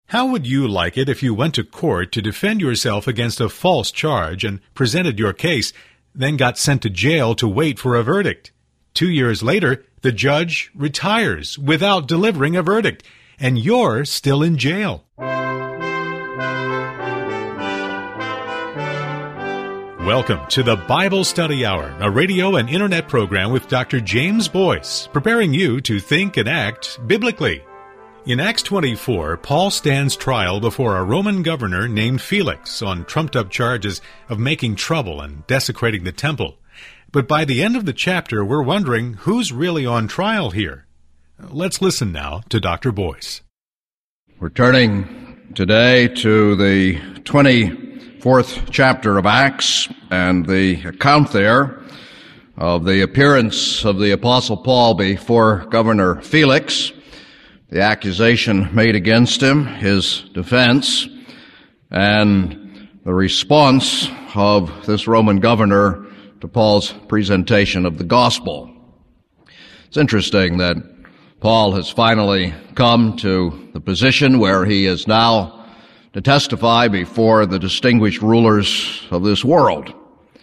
How would you like it if you went to court to defend yourself against a false charge and presented your case, then got sent to jail to wait for a verdict? 2 years later, the judge retires without delivering a verdict, and you're still in jail. Welcome to the Bible Study Hour, a radio and internet program with Dr. James Boyce, preparing you to think and act biblically. In Acts 24, Paul stands trial before a Roman governor named Felix on trumped-up charges of making trouble and desecrating the temple. But by the end of the chapter, we're wondering who's really on trial here. Let's listen now to Dr. Boyce. We're turning today to the 24th chapter of Acts and the account there of the appearance of the Apostle Paul before Governor Felix, the accusation made against him, his defense, and the response of this Roman governor to Paul's presentation of the gospel. It's interesting that Paul has finally come to the position where he is now to testify before the distinguished rulers of this world.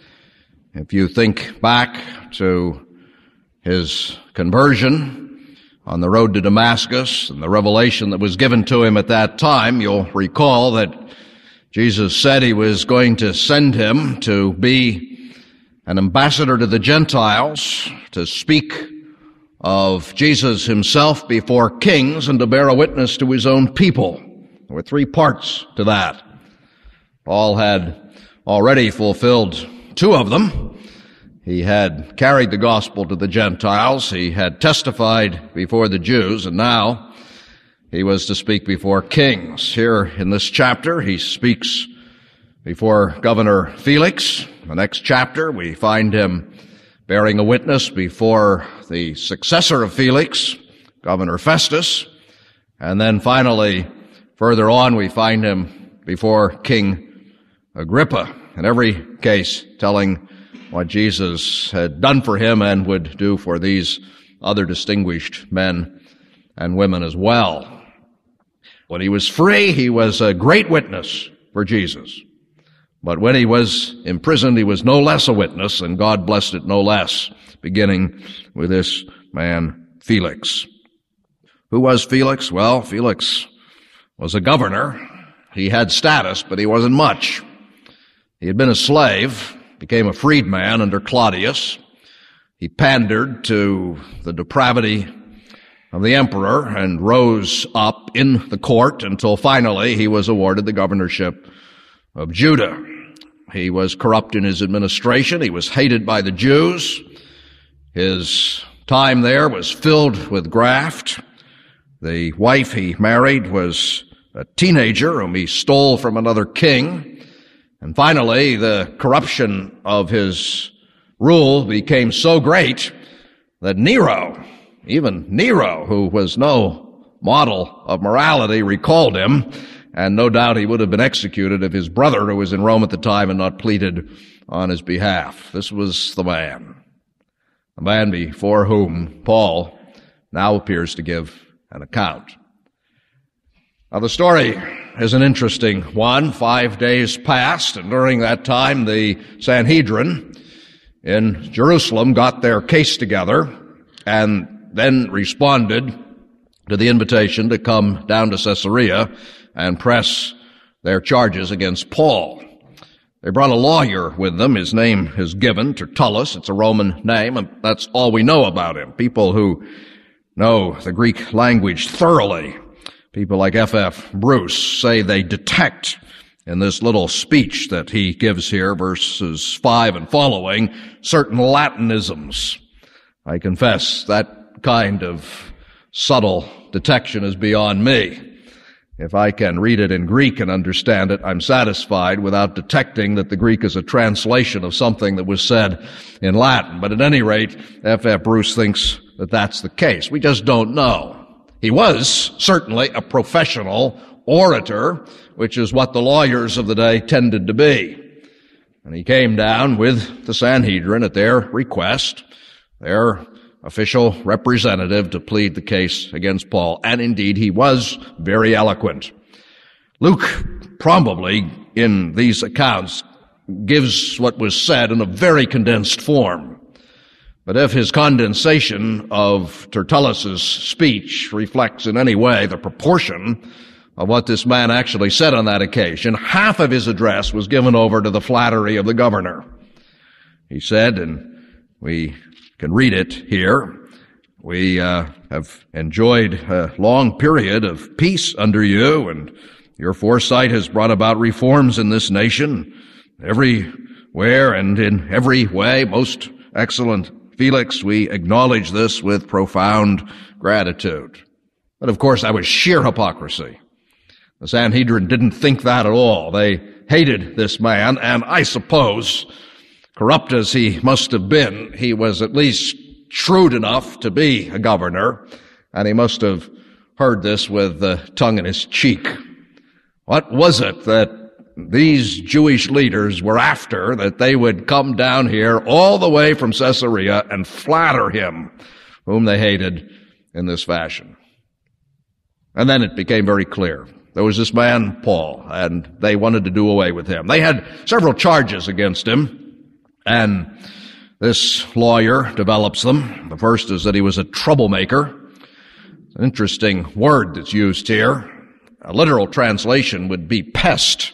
If you think back to his conversion on the road to Damascus and the revelation that was given to him at that time, you'll recall that Jesus said he was going to send him to be an ambassador to the Gentiles, to speak of Jesus himself before kings and to bear a witness to his own people. There were 3 parts to that. Paul had already fulfilled 2 of them. He had carried the gospel to the Gentiles. He had testified before the Jews, and now he was to speak before kings. Here in this chapter, he speaks before Governor Felix. The next chapter, we find him bearing a witness before the successor of Felix, Governor Festus. And then finally, further on, we find him before King Agrippa. In every case, telling what Jesus had done for him and would do for these other distinguished men and women as well. When he was free, he was a great witness for Jesus. But when he was imprisoned, he was no less a witness, and God blessed it no less, beginning with this man, Felix. Who was Felix? Well, Felix was a governor. He had status, but he wasn't much. He had been a slave, became a freedman under Claudius. He pandered to the depravity of the emperor and rose up in the court until finally he was awarded the governorship of Judah. He was corrupt in his administration. He was hated by the Jews. His time there was filled with graft. The wife he married was a teenager whom he stole from another king. And finally, the corruption of his rule became so great that Nero, even Nero, who was no model of morality, recalled him, and no doubt he would have been executed if his brother, who was in Rome at the time, had not pleaded on his behalf. This was the man before whom Paul now appears to give an account. Now, the story is an interesting one. 5 days passed, and during that time, the Sanhedrin in Jerusalem got their case together and then responded to the invitation to come down to Caesarea and press their charges against Paul. They brought a lawyer with them. His name is given, Tertullus. It's a Roman name, and that's all we know about him. People who know the Greek language thoroughly, people like F.F. Bruce, say they detect in this little speech that he gives here, verses 5 and following, certain Latinisms. I confess that kind of subtle detection is beyond me. If I can read it in Greek and understand it, I'm satisfied without detecting that the Greek is a translation of something that was said in Latin. But at any rate, F.F. Bruce thinks that that's the case. We just don't know. He was certainly a professional orator, which is what the lawyers of the day tended to be. And he came down with the Sanhedrin at their request, their official representative, to plead the case against Paul. And indeed, he was very eloquent. Luke probably, in these accounts, gives what was said in a very condensed form. But if his condensation of Tertullus's speech reflects in any way the proportion of what this man actually said on that occasion, half of his address was given over to the flattery of the governor. He said, and we can read it here, "We have enjoyed a long period of peace under you, and your foresight has brought about reforms in this nation, everywhere and in every way. Most excellent Felix, we acknowledge this with profound gratitude." But of course, that was sheer hypocrisy. The Sanhedrin didn't think that at all. They hated this man, and I suppose, corrupt as he must have been, he was at least shrewd enough to be a governor, and he must have heard this with the tongue in his cheek. What was it that these Jewish leaders were after, that they would come down here all the way from Caesarea and flatter him, whom they hated, in this fashion? And then it became very clear. There was this man, Paul, and they wanted to do away with him. They had several charges against him, and this lawyer develops them. The first is that he was a troublemaker. It's an interesting word that's used here. A literal translation would be pest,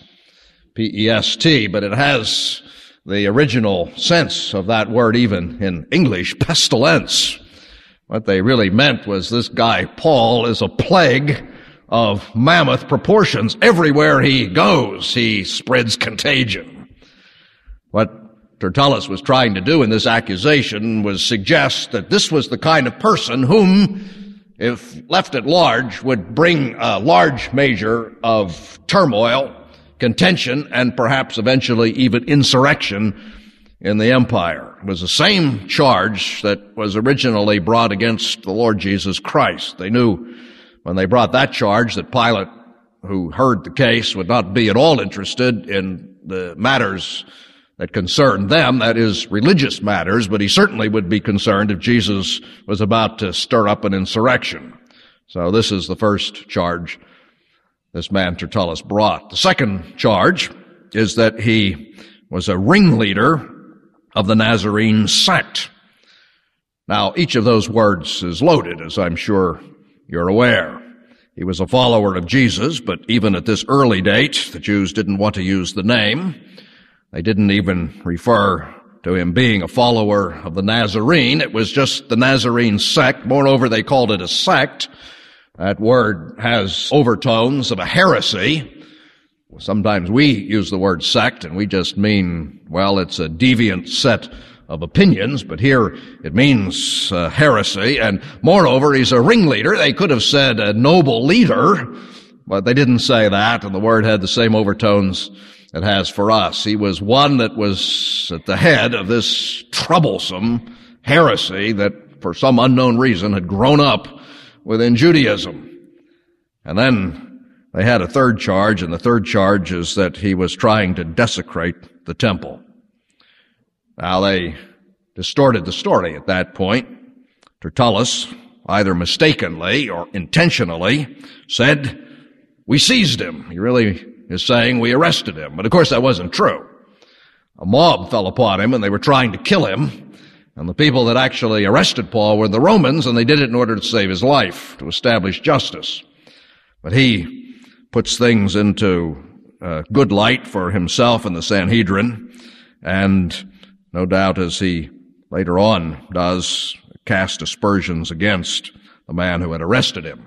P-E-S-T, but it has the original sense of that word even in English, pestilence. What they really meant was this guy, Paul, is a plague of mammoth proportions. Everywhere he goes, he spreads contagion. What Tertullus was trying to do in this accusation was suggest that this was the kind of person whom, if left at large, would bring a large measure of turmoil, contention, and perhaps eventually even insurrection in the empire. It was the same charge that was originally brought against the Lord Jesus Christ. They knew when they brought that charge that Pilate, who heard the case, would not be at all interested in the matters that concerned them, that is, religious matters, but he certainly would be concerned if Jesus was about to stir up an insurrection. So this is the first charge this man Tertullus brought. The second charge is that he was a ringleader of the Nazarene sect. Now, each of those words is loaded, as I'm sure you're aware. He was a follower of Jesus, but even at this early date, the Jews didn't want to use the name. They didn't even refer to him being a follower of the Nazarene. It was just the Nazarene sect. Moreover, they called it a sect. That word has overtones of a heresy. Sometimes we use the word sect, and we just mean, well, it's a deviant set of opinions, but here it means heresy, and moreover, he's a ringleader. They could have said a noble leader, but they didn't say that, and the word had the same overtones it has for us. He was one that was at the head of this troublesome heresy that, for some unknown reason, had grown up within Judaism. And then they had a third charge, and the third charge is that he was trying to desecrate the temple. Now, they distorted the story at that point. Tertullus, either mistakenly or intentionally, said, "We seized him." He really is saying, "We arrested him." But of course that wasn't true. A mob fell upon him, and they were trying to kill him. And the people that actually arrested Paul were the Romans, and they did it in order to save his life, to establish justice. But he puts things into good light for himself and the Sanhedrin, and no doubt, as he later on does, cast aspersions against the man who had arrested him.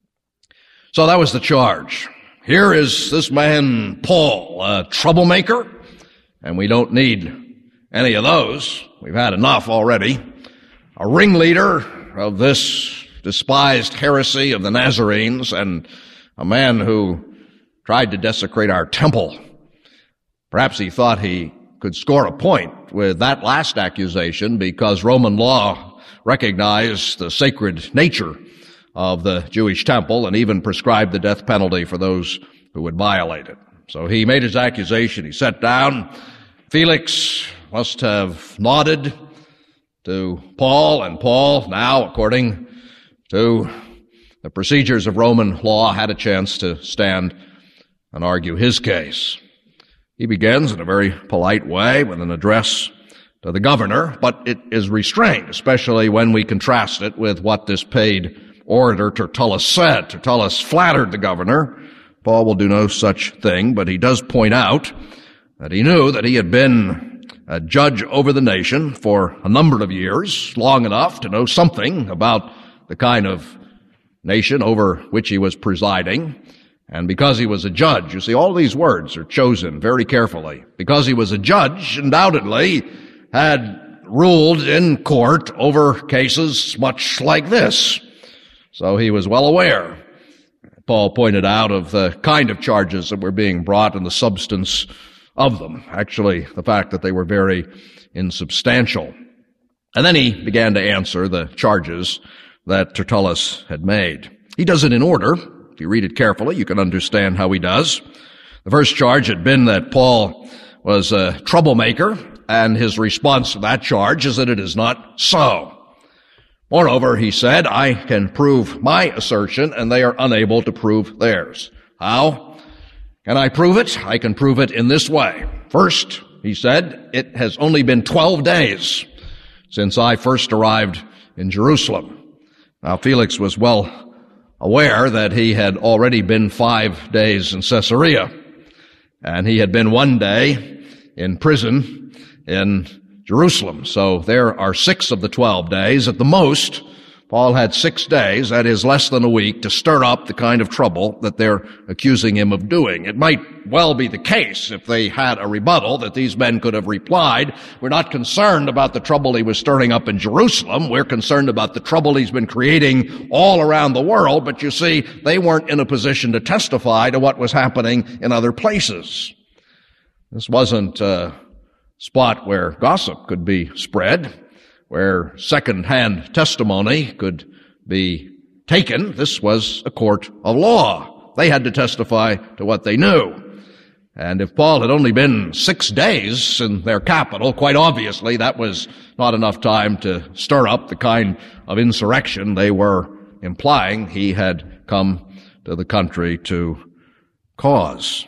So that was the charge. Here is this man, Paul, a troublemaker, and we don't need any of those. We've had enough already. A ringleader of this despised heresy of the Nazarenes, and a man who tried to desecrate our temple. Perhaps he thought he could score a point with that last accusation because Roman law recognized the sacred nature of the Jewish temple and even prescribed the death penalty for those who would violate it. So he made his accusation. He sat down. Felix must have nodded to Paul, and Paul, now, according to the procedures of Roman law, had a chance to stand and argue his case. He begins in a very polite way with an address to the governor, but it is restrained, especially when we contrast it with what this paid orator Tertullus said. Tertullus flattered the governor. Paul will do no such thing, but he does point out that he knew that he had been a judge over the nation for a number of years, long enough to know something about the kind of nation over which he was presiding. And because he was a judge, you see, all these words are chosen very carefully. Because he was a judge, undoubtedly had ruled in court over cases much like this. So he was well aware, Paul pointed out, of the kind of charges that were being brought and the substance of them. Actually, the fact that they were very insubstantial. And then he began to answer the charges that Tertullus had made. He does it in order. If you read it carefully, you can understand how he does. The first charge had been that Paul was a troublemaker, and his response to that charge is that it is not so. Moreover, he said, I can prove my assertion, and they are unable to prove theirs. How can I prove it? I can prove it in this way. First, he said, it has only been 12 days since I first arrived in Jerusalem. Now, Felix was well aware that he had already been 5 days in Caesarea, and he had been 1 day in prison in Jerusalem. So there are 6 of the 12 days. At the most, Paul had 6 days, that is less than a week, to stir up the kind of trouble that they're accusing him of doing. It might well be the case, if they had a rebuttal, that these men could have replied, we're not concerned about the trouble he was stirring up in Jerusalem, we're concerned about the trouble he's been creating all around the world, but you see, they weren't in a position to testify to what was happening in other places. This wasn't a spot where gossip could be spread, where second-hand testimony could be taken. This was a court of law. They had to testify to what they knew. And if Paul had only been 6 days in their capital, quite obviously that was not enough time to stir up the kind of insurrection they were implying he had come to the country to cause.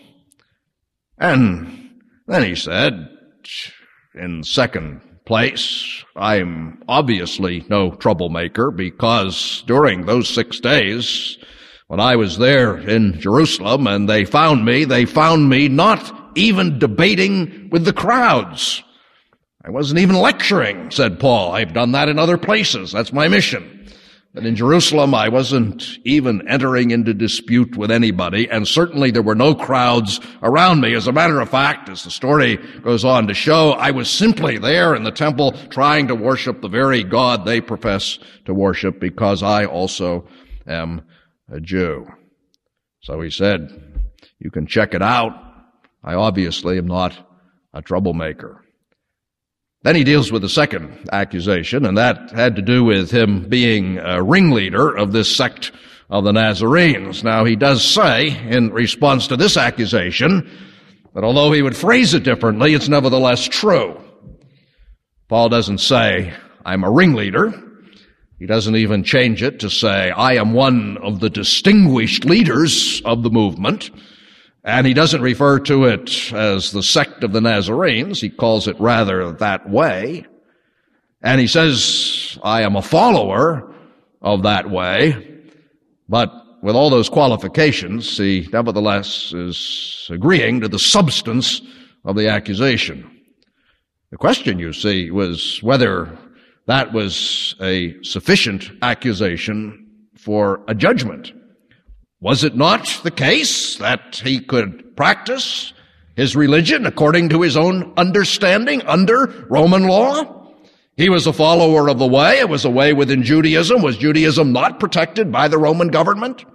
And then he said, in second place, I'm obviously no troublemaker, because during those 6 days, when I was there in Jerusalem and they found me not even debating with the crowds. I wasn't even lecturing, said Paul. I've done that in other places. That's my mission. But in Jerusalem, I wasn't even entering into dispute with anybody, and certainly there were no crowds around me. As a matter of fact, as the story goes on to show, I was simply there in the temple trying to worship the very God they profess to worship, because I also am a Jew. So he said, you can check it out. I obviously am not a troublemaker. Then he deals with the second accusation, and that had to do with him being a ringleader of this sect of the Nazarenes. Now, he does say, in response to this accusation, that although he would phrase it differently, it's nevertheless true. Paul doesn't say, I'm a ringleader. He doesn't even change it to say, I am one of the distinguished leaders of the movement. And he doesn't refer to it as the sect of the Nazarenes. He calls it rather that way. And he says, I am a follower of that way. But with all those qualifications, he nevertheless is agreeing to the substance of the accusation. The question, you see, was whether that was a sufficient accusation for a judgment. Was it not the case that he could practice his religion according to his own understanding under Roman law? He was a follower of the way. It was a way within Judaism. Was Judaism not protected by the Roman government?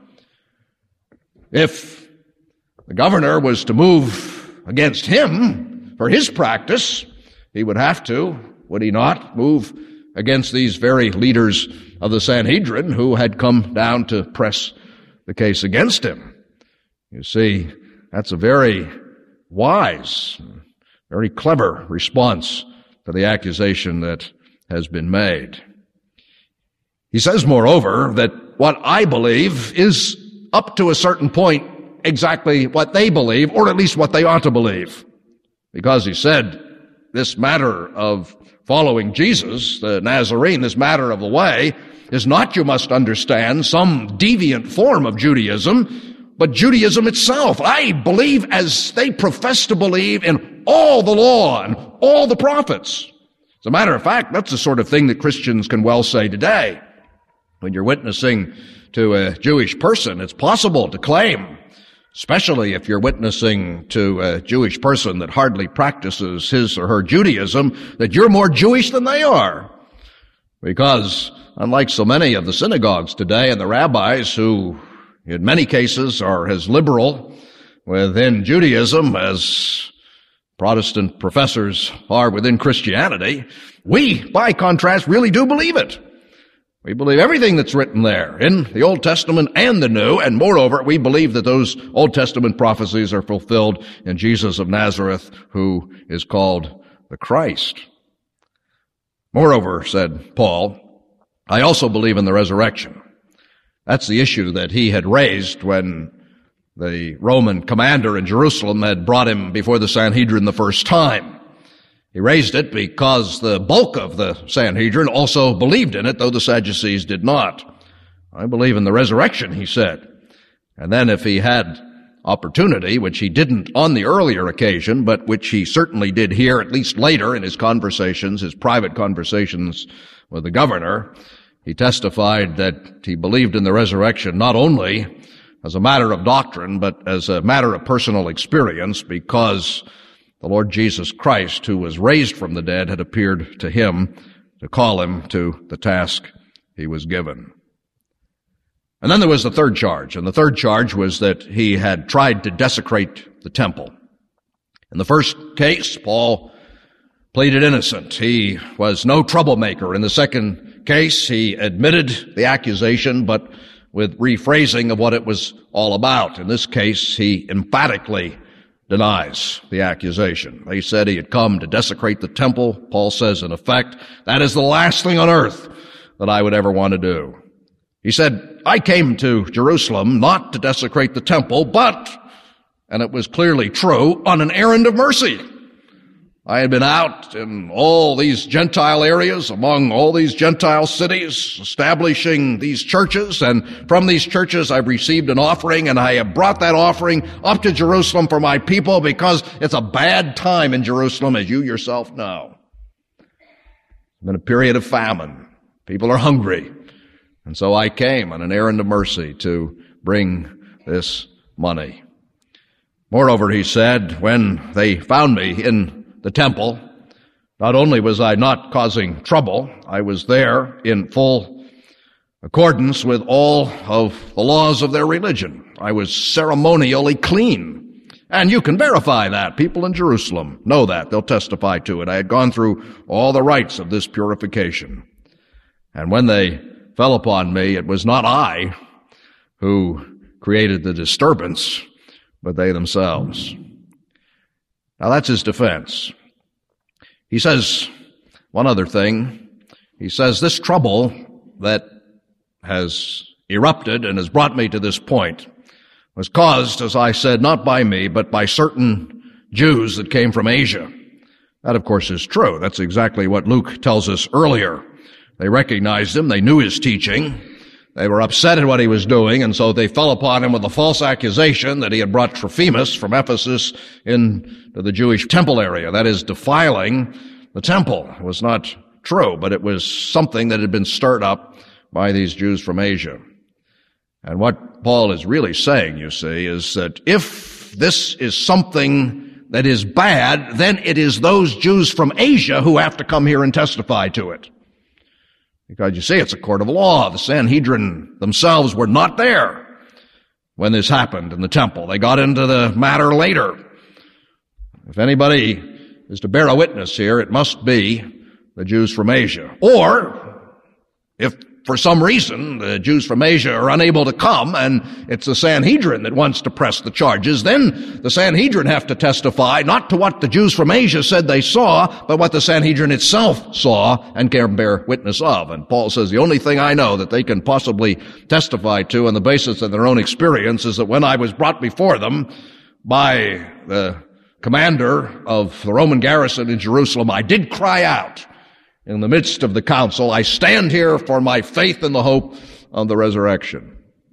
If the governor was to move against him for his practice, he would have to, would he not, move against these very leaders of the Sanhedrin who had come down to press the case against him. You see, that's a very wise, very clever response to the accusation that has been made. He says, moreover, that what I believe is up to a certain point exactly what they believe, or at least what they ought to believe. Because he said, this matter of following Jesus, the Nazarene, this matter of the way, is not, you must understand, some deviant form of Judaism, but Judaism itself. I believe, as they profess to believe, in all the law and all the prophets. As a matter of fact, that's the sort of thing that Christians can well say today. When you're witnessing to a Jewish person, it's possible to claim, especially if you're witnessing to a Jewish person that hardly practices his or her Judaism, that you're more Jewish than they are. Because unlike so many of the synagogues today and the rabbis who in many cases are as liberal within Judaism as Protestant professors are within Christianity, we, by contrast, really do believe it. We believe everything that's written there in the Old Testament and the New, and moreover, we believe that those Old Testament prophecies are fulfilled in Jesus of Nazareth, who is called the Christ. Moreover, said Paul, I also believe in the resurrection. That's the issue that he had raised when the Roman commander in Jerusalem had brought him before the Sanhedrin the first time. He raised it because the bulk of the Sanhedrin also believed in it, though the Sadducees did not. I believe in the resurrection, he said. And then if he had opportunity, which he didn't on the earlier occasion, but which he certainly did here, at least later in his conversations, his private conversations with the governor, he testified that he believed in the resurrection not only as a matter of doctrine, but as a matter of personal experience, because the Lord Jesus Christ, who was raised from the dead, had appeared to him to call him to the task he was given. And then there was the third charge, and the third charge was that he had tried to desecrate the temple. In the first case, Paul pleaded innocent. He was no troublemaker. In the second case, he admitted the accusation, but with rephrasing of what it was all about. In this case, he emphatically denies the accusation. They said he had come to desecrate the temple. Paul says, in effect, that is the last thing on earth that I would ever want to do. He said, I came to Jerusalem not to desecrate the temple, but, and it was clearly true, on an errand of mercy. I had been out in all these Gentile areas, among all these Gentile cities, establishing these churches, and from these churches I've received an offering, and I have brought that offering up to Jerusalem for my people because it's a bad time in Jerusalem, as you yourself know. It's been a period of famine. People are hungry. And so I came on an errand of mercy to bring this money. Moreover, he said, when they found me in the temple, not only was I not causing trouble, I was there in full accordance with all of the laws of their religion. I was ceremonially clean. And you can verify that. People in Jerusalem know that. They'll testify to it. I had gone through all the rites of this purification. And when they fell upon me, it was not I who created the disturbance, but they themselves. Now that's his defense. He says one other thing. He says this trouble that has erupted and has brought me to this point was caused, as I said, not by me, but by certain Jews that came from Asia. That, of course, is true. That's exactly what Luke tells us earlier. They recognized him. They knew his teaching. They were upset at what he was doing, and so they fell upon him with a false accusation that he had brought Trophimus from Ephesus into the Jewish temple area. That is, defiling the temple. It was not true, but it was something that had been stirred up by these Jews from Asia. And what Paul is really saying, you see, is that if this is something that is bad, then it is those Jews from Asia who have to come here and testify to it. Because you see, it's a court of law. The Sanhedrin themselves were not there when this happened in the temple. They got into the matter later. If anybody is to bear a witness here, it must be the Jews from Asia. Or, if for some reason, the Jews from Asia are unable to come, and it's the Sanhedrin that wants to press the charges, then the Sanhedrin have to testify not to what the Jews from Asia said they saw, but what the Sanhedrin itself saw and can bear witness of. And Paul says, the only thing I know that they can possibly testify to on the basis of their own experience is that when I was brought before them by the commander of the Roman garrison in Jerusalem, I did cry out in the midst of the council, I stand here for my faith in the hope of the resurrection.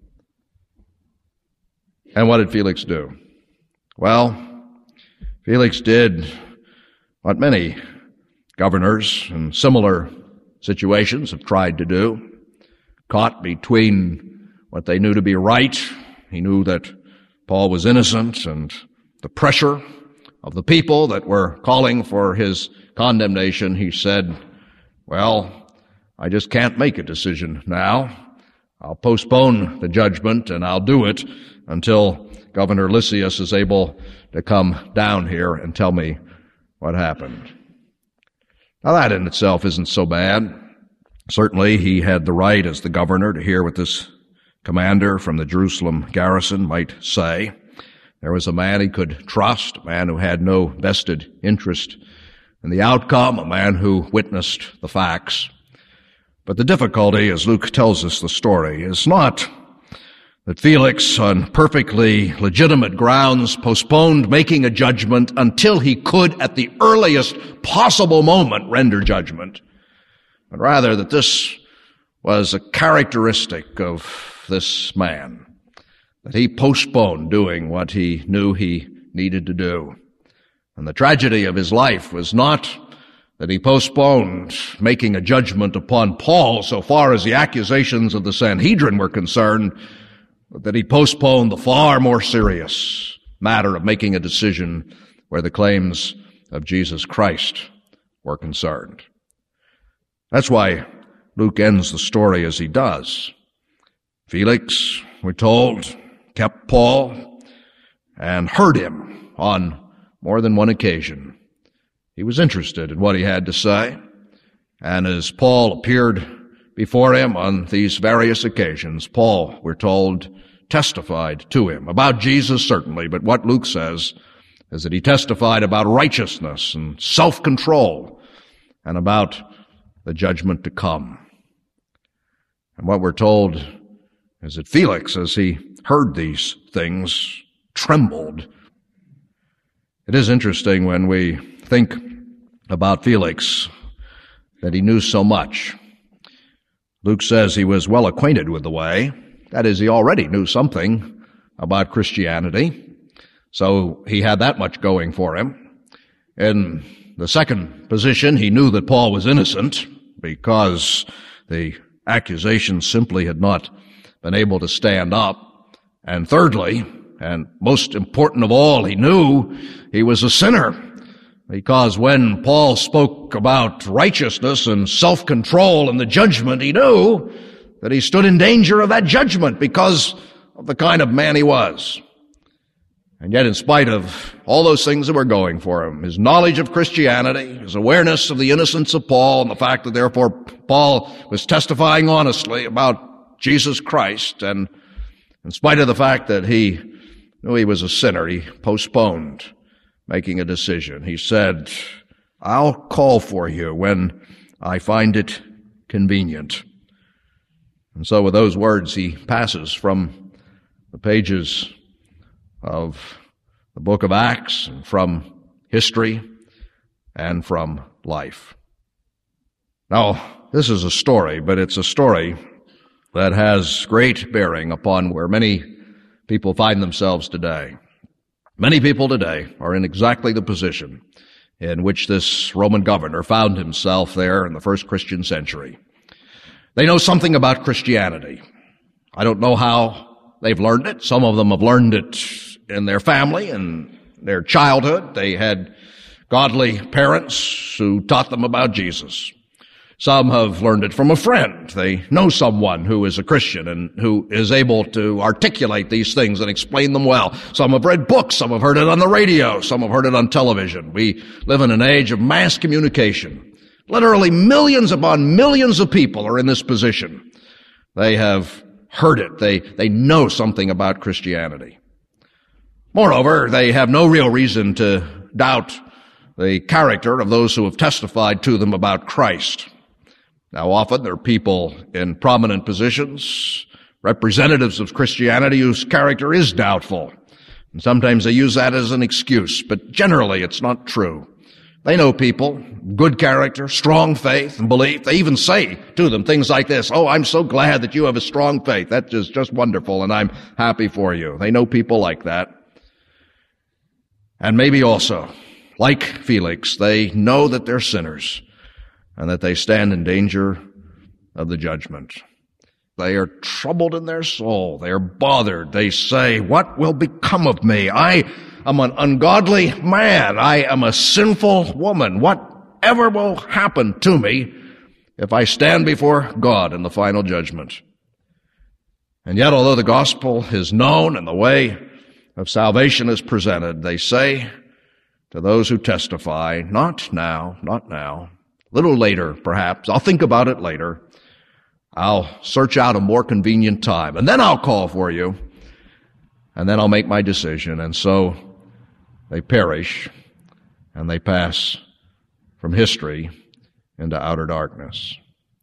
And what did Felix do? Well, Felix did what many governors in similar situations have tried to do. Caught between what they knew to be right. He knew that Paul was innocent, and the pressure of the people that were calling for his condemnation, he said, well, I just can't make a decision now. I'll postpone the judgment, and I'll do it until Governor Lysias is able to come down here and tell me what happened. Now that in itself isn't so bad. Certainly he had the right as the governor to hear what this commander from the Jerusalem garrison might say. There was a man he could trust, a man who had no vested interest in the outcome, a man who witnessed the facts. But the difficulty, as Luke tells us the story, is not that Felix, on perfectly legitimate grounds, postponed making a judgment until he could, at the earliest possible moment, render judgment, but rather that this was a characteristic of this man, that he postponed doing what he knew he needed to do. And the tragedy of his life was not that he postponed making a judgment upon Paul so far as the accusations of the Sanhedrin were concerned, but that he postponed the far more serious matter of making a decision where the claims of Jesus Christ were concerned. That's why Luke ends the story as he does. Felix, we're told, kept Paul and heard him on more than one occasion. He was interested in what he had to say, and as Paul appeared before him on these various occasions, Paul, we're told, testified to him about Jesus, certainly, but what Luke says is that he testified about righteousness and self-control and about the judgment to come. And what we're told is that Felix, as he heard these things, trembled. It is interesting when we think about Felix that he knew so much. Luke says he was well acquainted with the way. That is, he already knew something about Christianity, so he had that much going for him. In the second position, he knew that Paul was innocent because the accusations simply had not been able to stand up. And thirdly, and most important of all, he knew he was a sinner, because when Paul spoke about righteousness and self-control and the judgment, he knew that he stood in danger of that judgment because of the kind of man he was. And yet, in spite of all those things that were going for him, his knowledge of Christianity, his awareness of the innocence of Paul, and the fact that therefore Paul was testifying honestly about Jesus Christ, and in spite of the fact that he knew he was a sinner, he postponed making a decision. He said, I'll call for you when I find it convenient. And so with those words, he passes from the pages of the book of Acts and from history and from life. Now, this is a story, but it's a story that has great bearing upon where many people find themselves today. Many people today are in exactly the position in which this Roman governor found himself there in the first Christian century. They know something about Christianity. I don't know how they've learned it. Some of them have learned it in their family and their childhood. They had godly parents who taught them about Jesus. Some have learned it from a friend. They know someone who is a Christian and who is able to articulate these things and explain them well. Some have read books. Some have heard it on the radio. Some have heard it on television. We live in an age of mass communication. Literally millions upon millions of people are in this position They have heard it. They know something about Christianity. Moreover, they have no real reason to doubt the character of those who have testified to them about Christ. Now, often there are people in prominent positions, representatives of Christianity, whose character is doubtful. And sometimes they use that as an excuse, but generally it's not true. They know people, good character, strong faith and belief. They even say to them things like this, "Oh, I'm so glad that you have a strong faith. That is just wonderful, and I'm happy for you." They know people like that. And maybe also, like Felix, they know that they're sinners and that they stand in danger of the judgment. They are troubled in their soul. They are bothered. They say, "What will become of me? I am an ungodly man. I am a sinful woman. Whatever will happen to me if I stand before God in the final judgment?" And yet, although the gospel is known and the way of salvation is presented, they say to those who testify, "Not now, not now. A little later, perhaps. I'll think about it later. I'll search out a more convenient time, and then I'll call for you, and then I'll make my decision." And so they perish, and they pass from history into outer darkness.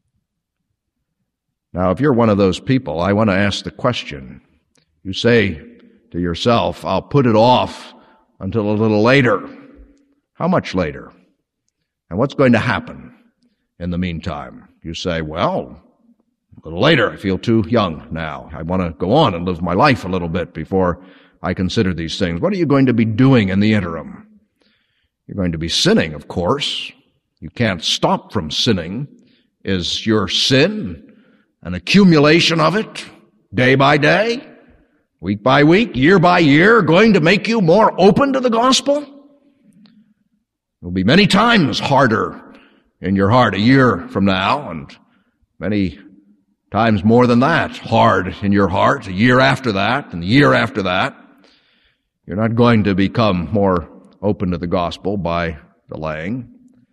Now, if you're one of those people, I want to ask the question. You say to yourself, "I'll put it off until a little later." How much later? And what's going to happen in the meantime? You say, "Well, a little later. I feel too young now. I want to go on and live my life a little bit before I consider these things." What are you going to be doing in the interim? You're going to be sinning, of course. You can't stop from sinning. Is your sin an accumulation of it, day by day, week by week, year by year, going to make you more open to the gospel? It will be many times harder in your heart a year from now, and many times more than that, hard in your heart a year after that, and the year after that. You're not going to become more open to the gospel by delaying.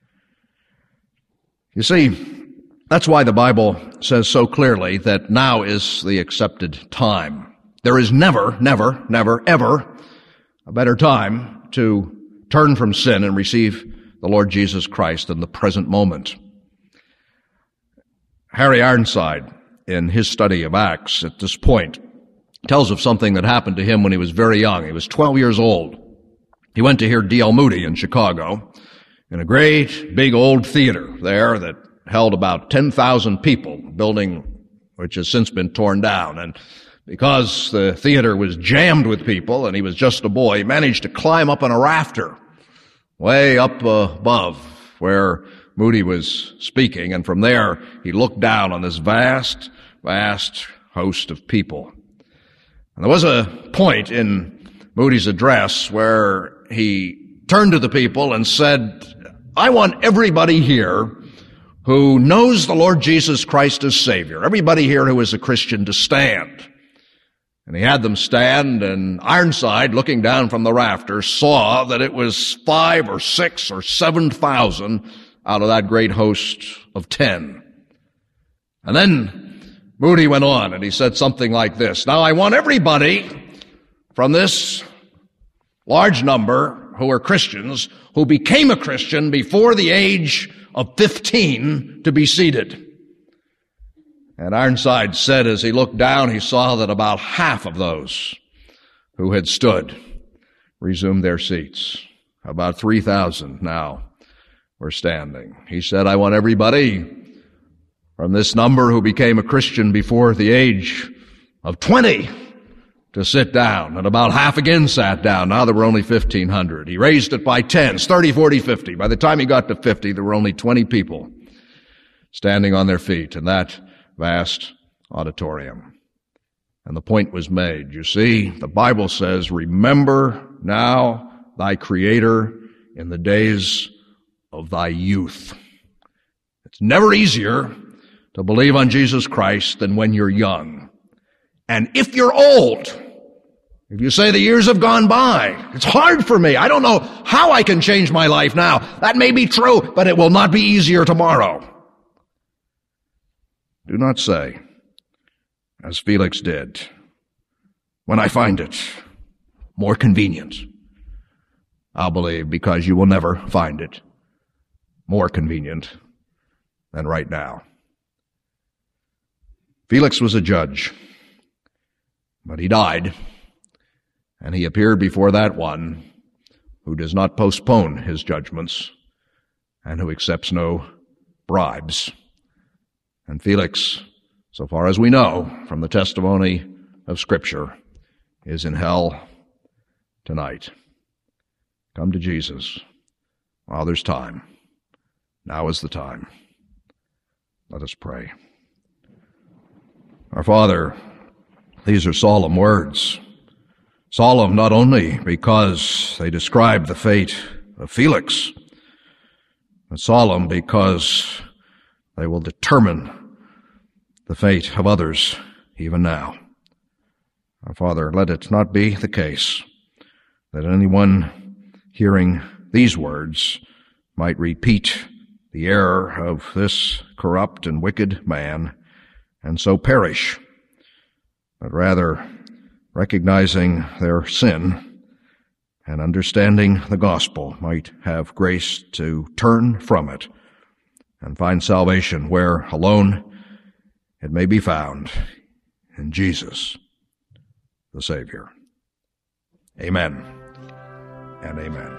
You see, that's why the Bible says so clearly that now is the accepted time. There is never, never, never, ever a better time to turn from sin and receive the Lord Jesus Christ than the present moment. Harry Ironside, in his study of Acts at this point, tells of something that happened to him when he was very young. He was 12 years old. He went to hear D.L. Moody in Chicago in a great big old theater there that held about 10,000 people, a building which has since been torn down. And because the theater was jammed with people and he was just a boy, he managed to climb up on a rafter way up above where Moody was speaking, and from there he looked down on this vast, vast host of people. And there was a point in Moody's address where he turned to the people and said, "I want everybody here who knows the Lord Jesus Christ as Savior, everybody here who is a Christian, to stand." And he had them stand, and Ironside, looking down from the rafter, saw that it was 5 or 6 or 7,000 out of that great host of 10. And then Moody went on, and he said something like this: "Now I want everybody from this large number who are Christians, who became a Christian before the age of 15, to be seated." And Ironside said as he looked down, he saw that about half of those who had stood resumed their seats. About 3,000 now were standing. He said, "I want everybody from this number who became a Christian before the age of 20 to sit down." And about half again sat down. Now there were only 1,500. He raised it by 10s, 30, 40, 50. By the time he got to 50, there were only 20 people standing on their feet in that vast auditorium. And the point was made. You see, the Bible says, "Remember now thy Creator in the days of thy youth." It's never easier to believe on Jesus Christ than when you're young. And if you're old, if you say the years have gone by, it's hard for me, I don't know how I can change my life now. That may be true, but it will not be easier tomorrow. Do not say as Felix did, when I find it more convenient. I'll believe, because you will never find it more convenient than right now. Felix was a judge, but he died, and he appeared before that one who does not postpone his judgments and who accepts no bribes. And Felix, so far as we know from the testimony of Scripture, is in hell tonight. Come to Jesus while there's time. Now is the time. Let us pray. Our Father, these are solemn words. Solemn not only because they describe the fate of Felix, but solemn because they will determine the fate of others even now. Our Father, let it not be the case that anyone hearing these words might repeat the error of this corrupt and wicked man and so perish, but rather, recognizing their sin and understanding the gospel, might have grace to turn from it and find salvation where alone it may be found, in Jesus, the Savior. Amen and amen.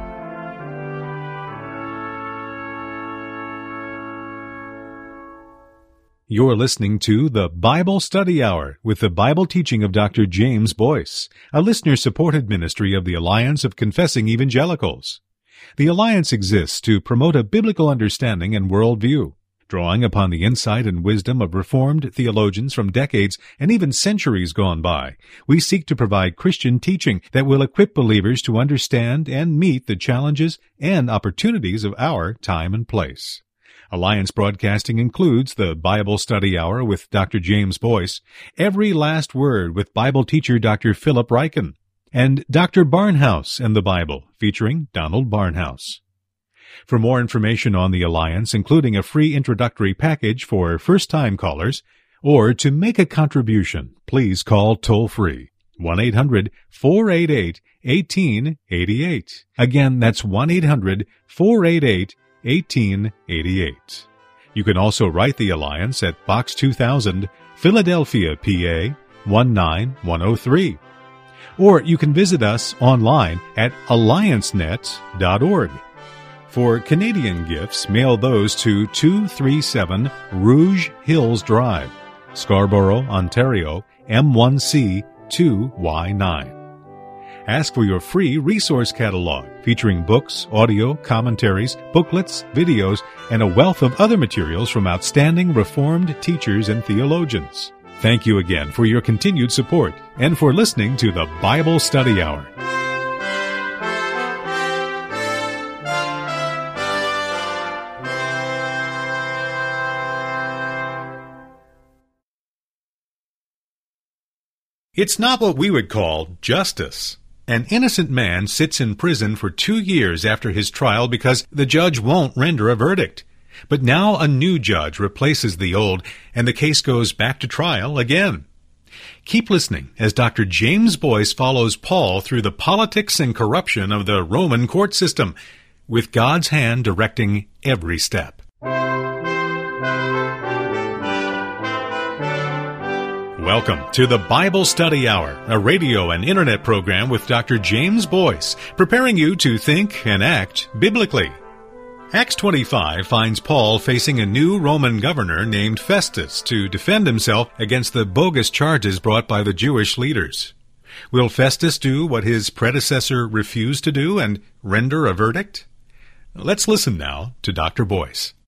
You're listening to the Bible Study Hour with the Bible teaching of Dr. James Boyce, a listener-supported ministry of the Alliance of Confessing Evangelicals. The Alliance exists to promote a biblical understanding and worldview, drawing upon the insight and wisdom of Reformed theologians from decades and even centuries gone by. We seek to provide Christian teaching that will equip believers to understand and meet the challenges and opportunities of our time and place. Alliance Broadcasting includes the Bible Study Hour with Dr. James Boyce, Every Last Word with Bible teacher Dr. Philip Ryken, and Dr. Barnhouse and the Bible, featuring Donald Barnhouse. For more information on the Alliance, including a free introductory package for first-time callers, or to make a contribution, please call toll-free 1-800-488-1888. Again, that's 1-800-488-1888. You can also write the Alliance at Box 2000, Philadelphia, PA 19103. Or you can visit us online at alliancenet.org. For Canadian gifts, mail those to 237 Rouge Hills Drive, Scarborough, Ontario, M1C 2Y9. Ask for your free resource catalog featuring books, audio, commentaries, booklets, videos, and a wealth of other materials from outstanding Reformed teachers and theologians. Thank you again for your continued support and for listening to the Bible Study Hour. It's not what we would call justice. An innocent man sits in prison for 2 years after his trial because the judge won't render a verdict. But now a new judge replaces the old, and the case goes back to trial again. Keep listening as Dr. James Boyce follows Paul through the politics and corruption of the Roman court system, with God's hand directing every step. Welcome to the Bible Study Hour, a radio and internet program with Dr. James Boyce, preparing you to think and act biblically. Acts 25 finds Paul facing a new Roman governor named Festus to defend himself against the bogus charges brought by the Jewish leaders. Will Festus do what his predecessor refused to do and render a verdict? Let's listen now to Dr. Boyce.